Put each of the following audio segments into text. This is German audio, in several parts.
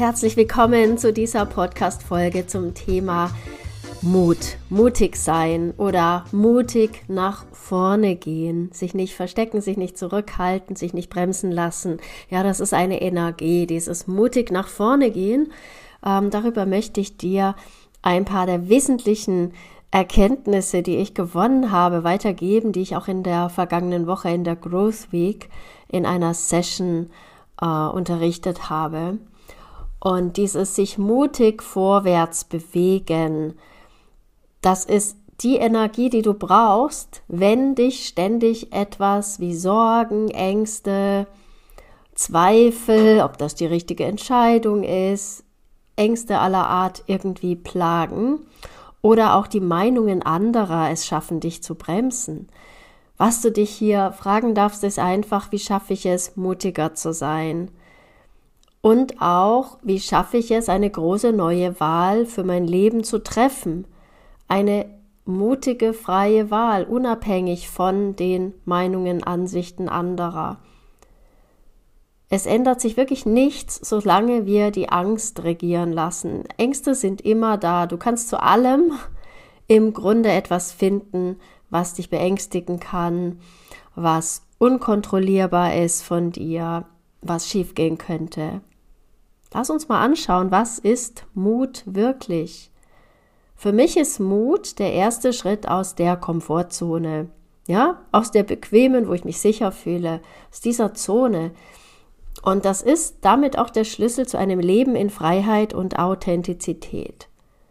Herzlich willkommen zu dieser Podcast-Folge zum Thema Mut, mutig sein oder mutig nach vorne gehen, sich nicht verstecken, sich nicht zurückhalten, sich nicht bremsen lassen. Ja, das ist eine Energie, dieses mutig nach vorne gehen. Darüber möchte ich dir ein paar der wesentlichen Erkenntnisse, die ich gewonnen habe, weitergeben, die ich auch in der vergangenen Woche in der Growth Week in einer Session unterrichtet habe. Und dieses sich mutig vorwärts bewegen, das ist die Energie, die du brauchst, wenn dich ständig etwas wie Sorgen, Ängste, Zweifel, ob das die richtige Entscheidung ist, Ängste aller Art irgendwie plagen oder auch die Meinungen anderer es schaffen, dich zu bremsen. Was du dich hier fragen darfst, ist einfach, wie schaffe ich es, mutiger zu sein? Und auch, wie schaffe ich es, eine große neue Wahl für mein Leben zu treffen? Eine mutige, freie Wahl, unabhängig von den Meinungen, Ansichten anderer. Es ändert sich wirklich nichts, solange wir die Angst regieren lassen. Ängste sind immer da. Du kannst zu allem im Grunde etwas finden, was dich beängstigen kann, was unkontrollierbar ist von dir, was schiefgehen könnte. Lass uns mal anschauen, was ist Mut wirklich? Für mich ist Mut der erste Schritt aus der Komfortzone, ja, aus der bequemen, wo ich mich sicher fühle, aus dieser Zone. Und das ist damit auch der Schlüssel zu einem Leben in Freiheit und Authentizität.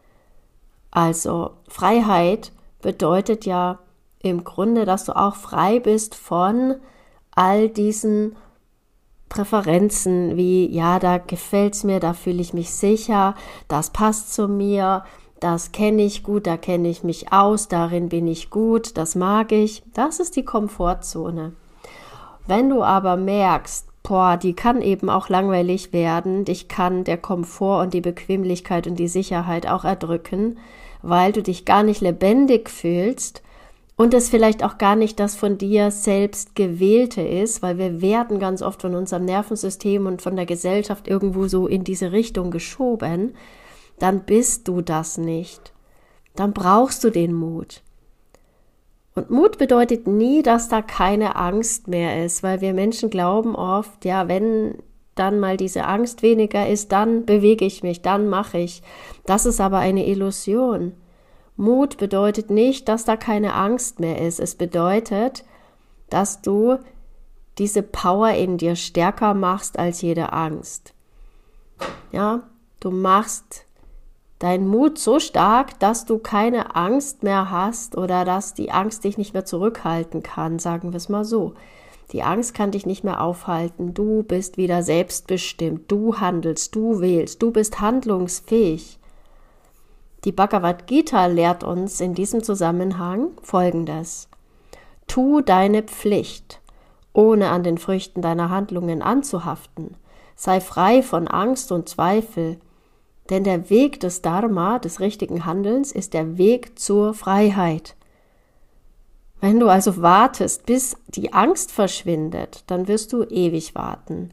Also Freiheit bedeutet ja im Grunde, dass du auch frei bist von all diesen Präferenzen wie, ja, da gefällt's mir, da fühle ich mich sicher, das passt zu mir, das kenne ich gut, da kenne ich mich aus, darin bin ich gut, das mag ich. Das ist die Komfortzone. Wenn du aber merkst, die kann eben auch langweilig werden, dich kann der Komfort und die Bequemlichkeit und die Sicherheit auch erdrücken, weil du dich gar nicht lebendig fühlst, und es vielleicht auch gar nicht das von dir selbst Gewählte ist, weil wir werden ganz oft von unserem Nervensystem und von der Gesellschaft irgendwo so in diese Richtung geschoben, dann bist du das nicht. Dann brauchst du den Mut. Und Mut bedeutet nie, dass da keine Angst mehr ist, weil wir Menschen glauben oft, ja, wenn dann mal diese Angst weniger ist, dann bewege ich mich, dann mache ich. Das ist aber eine Illusion. Mut bedeutet nicht, dass da keine Angst mehr ist. Es bedeutet, dass du diese Power in dir stärker machst als jede Angst. Ja, du machst deinen Mut so stark, dass du keine Angst mehr hast oder dass die Angst dich nicht mehr zurückhalten kann, sagen wir es mal so. Die Angst kann dich nicht mehr aufhalten. Du bist wieder selbstbestimmt. Du handelst, du wählst, du bist handlungsfähig. Die Bhagavad Gita lehrt uns in diesem Zusammenhang Folgendes: Tu deine Pflicht, ohne an den Früchten deiner Handlungen anzuhaften. Sei frei von Angst und Zweifel, denn der Weg des Dharma, des richtigen Handelns, ist der Weg zur Freiheit. Wenn du also wartest, bis die Angst verschwindet, dann wirst du ewig warten.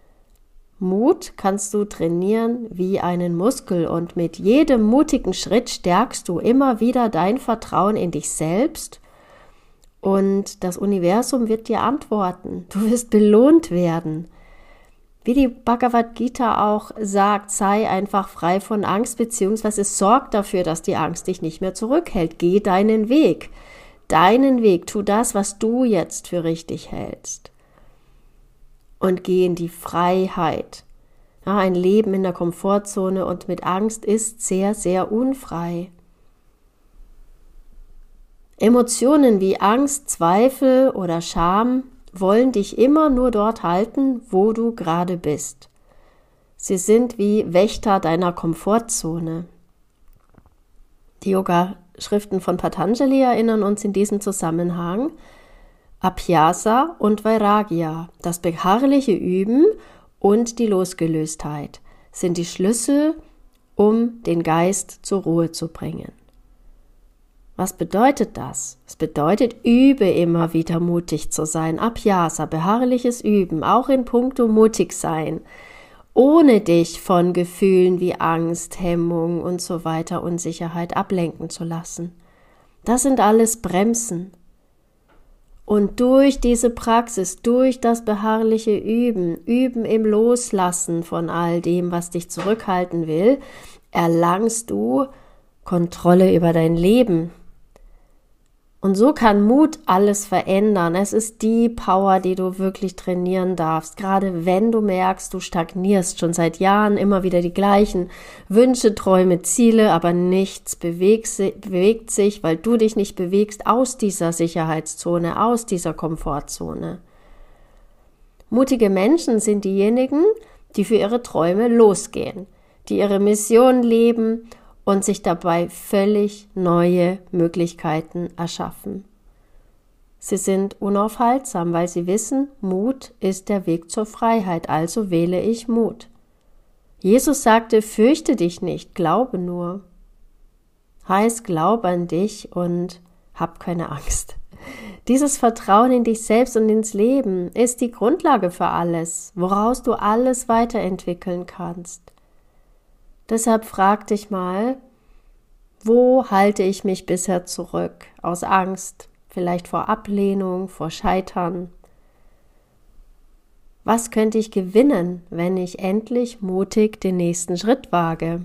Mut kannst du trainieren wie einen Muskel, und mit jedem mutigen Schritt stärkst du immer wieder dein Vertrauen in dich selbst, und das Universum wird dir antworten. Du wirst belohnt werden. Wie die Bhagavad Gita auch sagt, sei einfach frei von Angst, beziehungsweise sorg dafür, dass die Angst dich nicht mehr zurückhält. Geh deinen Weg. Deinen Weg, tu das, was du jetzt für richtig hältst. Und geh in die Freiheit. Ja, ein Leben in der Komfortzone und mit Angst ist sehr, sehr unfrei. Emotionen wie Angst, Zweifel oder Scham wollen dich immer nur dort halten, wo du gerade bist. Sie sind wie Wächter deiner Komfortzone. Die Yoga-Schriften von Patanjali erinnern uns in diesem Zusammenhang: Abhyasa und Vairagya, das beharrliche Üben und die Losgelöstheit, sind die Schlüssel, um den Geist zur Ruhe zu bringen. Was bedeutet das? Es bedeutet, übe immer wieder mutig zu sein. Abhyasa, beharrliches Üben, auch in puncto mutig sein. ohne dich von Gefühlen wie Angst, Hemmung und so weiter, Unsicherheit ablenken zu lassen. Das sind alles Bremsen. Und durch diese Praxis, durch das beharrliche Üben im Loslassen von all dem, was dich zurückhalten will, erlangst du Kontrolle über dein Leben. Und so kann Mut alles verändern. Es ist die Power, die du wirklich trainieren darfst. Gerade wenn du merkst, du stagnierst schon seit Jahren, immer wieder die gleichen Wünsche, Träume, Ziele, aber nichts bewegt sich, weil du dich nicht bewegst aus dieser Sicherheitszone, aus dieser Komfortzone. Mutige Menschen sind diejenigen, die für ihre Träume losgehen, die ihre Mission leben und sich dabei völlig neue Möglichkeiten erschaffen. Sie sind unaufhaltsam, weil sie wissen, Mut ist der Weg zur Freiheit, also wähle ich Mut. Jesus sagte, fürchte dich nicht, glaube nur. Heißt, glaub an dich und hab keine Angst. Dieses Vertrauen in dich selbst und ins Leben ist die Grundlage für alles, woraus du alles weiterentwickeln kannst. Deshalb frag dich mal, wo halte ich mich bisher zurück? Aus Angst, vielleicht vor Ablehnung, vor Scheitern. Was könnte ich gewinnen, wenn ich endlich mutig den nächsten Schritt wage?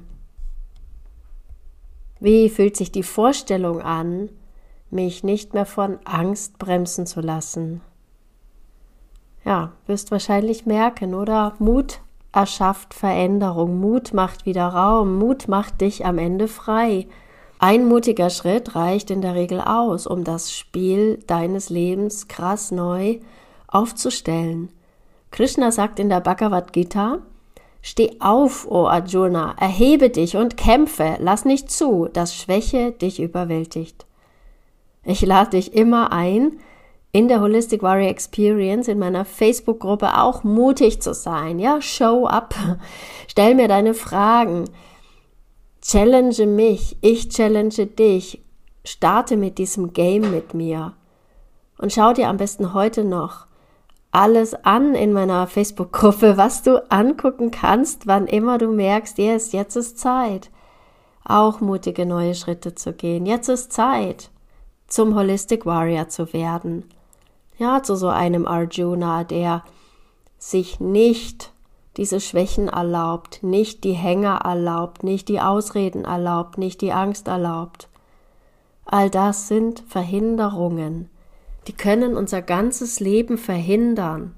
Wie fühlt sich die Vorstellung an, mich nicht mehr von Angst bremsen zu lassen? Ja, wirst wahrscheinlich merken, oder? Mut erschafft Veränderung, Mut macht wieder Raum, Mut macht dich am Ende frei. Ein mutiger Schritt reicht in der Regel aus, um das Spiel deines Lebens krass neu aufzustellen. Krishna sagt in der Bhagavad Gita, steh auf, o Arjuna, erhebe dich und kämpfe, lass nicht zu, dass Schwäche dich überwältigt. Ich lade dich immer ein, in der Holistic Warrior Experience, in meiner Facebook-Gruppe auch mutig zu sein. Ja, show up. Stell mir deine Fragen. Challenge mich. Ich challenge dich. Starte mit diesem Game mit mir. Und schau dir am besten heute noch alles an in meiner Facebook-Gruppe, was du angucken kannst, wann immer du merkst, yes, jetzt ist Zeit, auch mutige neue Schritte zu gehen. Jetzt ist Zeit, zum Holistic Warrior zu werden. Ja, zu so einem Arjuna, der sich nicht diese Schwächen erlaubt, nicht die Hänger erlaubt, nicht die Ausreden erlaubt, nicht die Angst erlaubt. All das sind Verhinderungen. Die können unser ganzes Leben verhindern.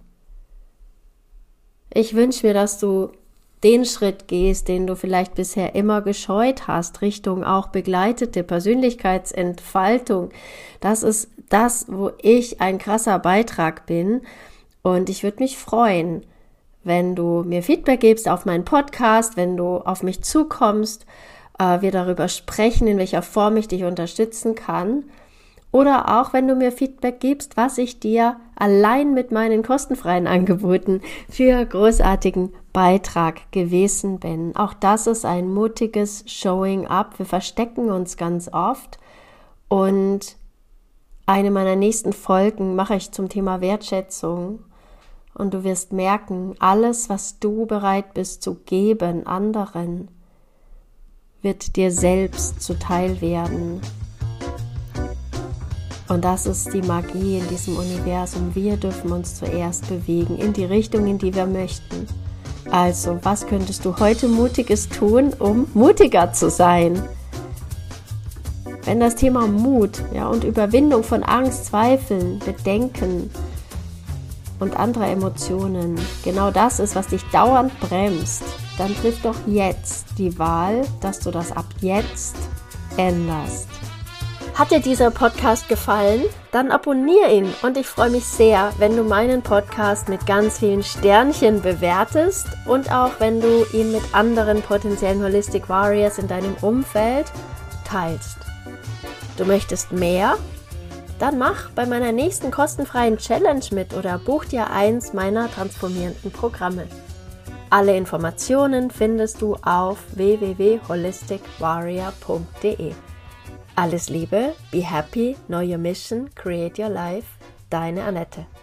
Ich wünsche mir, dass du den Schritt gehst, den du vielleicht bisher immer gescheut hast, Richtung auch begleitete Persönlichkeitsentfaltung. Das ist das, wo ich ein krasser Beitrag bin. Und ich würde mich freuen, wenn du mir Feedback gibst auf meinen Podcast, wenn du auf mich zukommst, wir darüber sprechen, in welcher Form ich dich unterstützen kann. Oder auch, wenn du mir Feedback gibst, was ich dir allein mit meinen kostenfreien Angeboten für großartigen Beitrag gewesen bin. Auch das ist ein mutiges Showing up. Wir verstecken uns ganz oft. Und eine meiner nächsten Folgen mache ich zum Thema Wertschätzung. Und du wirst merken, alles, was du bereit bist zu geben anderen, wird dir selbst zuteil werden. Und das ist die Magie in diesem Universum. Wir dürfen uns zuerst bewegen in die Richtung, in die wir möchten. Also, was könntest du heute Mutiges tun, um mutiger zu sein? Wenn das Thema Mut, und Überwindung von Angst, Zweifeln, Bedenken und anderer Emotionen genau das ist, was dich dauernd bremst, dann triff doch jetzt die Wahl, dass du das ab jetzt änderst. Hat dir dieser Podcast gefallen? Dann abonniere ihn und ich freue mich sehr, wenn du meinen Podcast mit ganz vielen Sternchen bewertest und auch wenn du ihn mit anderen potenziellen Holistic Warriors in deinem Umfeld teilst. Du möchtest mehr? Dann mach bei meiner nächsten kostenfreien Challenge mit oder buch dir eins meiner transformierenden Programme. Alle Informationen findest du auf www.holisticwarrior.de. Alles Liebe, be happy, know your mission, create your life, deine Annette.